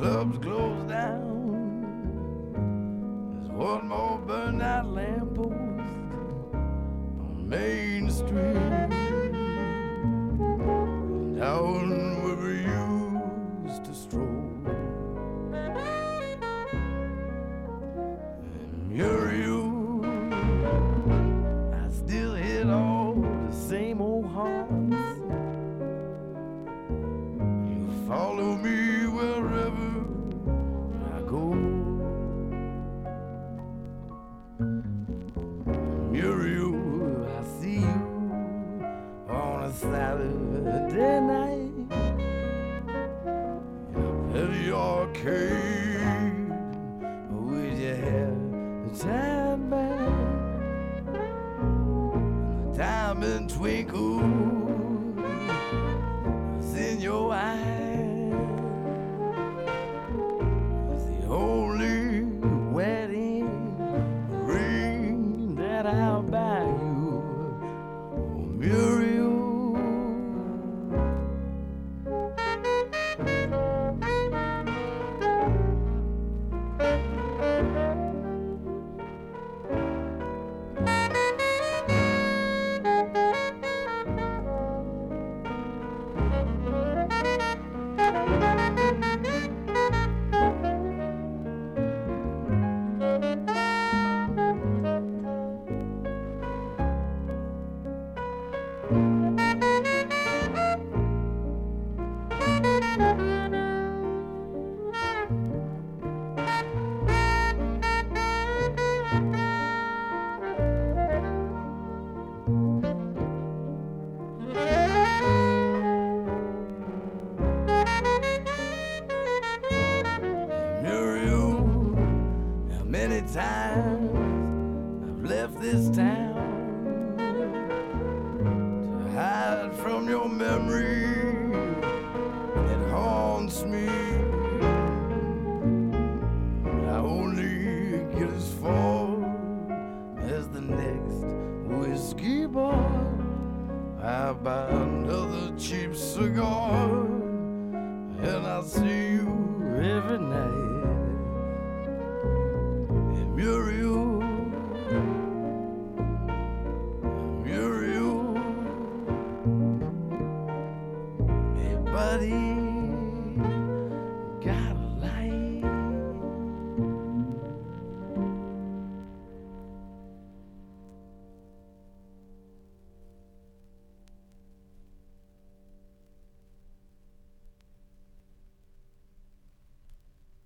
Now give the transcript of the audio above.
clubs closed down. There's one more burned out lamppost on Main Street, down where we used to stroll. And Muriel, I still hit all the same old haunts. You follow me wherever I go. Muriel, I see you on a Saturday night at the arcade with your hair tied back and the diamond twinkles in your eyes. It's the only wedding ring that I'll buy you, oh, Muriel. Many times I've left this town to hide from your memory. It haunts me. I only get as far as the next whiskey bar. I buy another cheap cigar and I see you every night. Muriel, Muriel, hey buddy.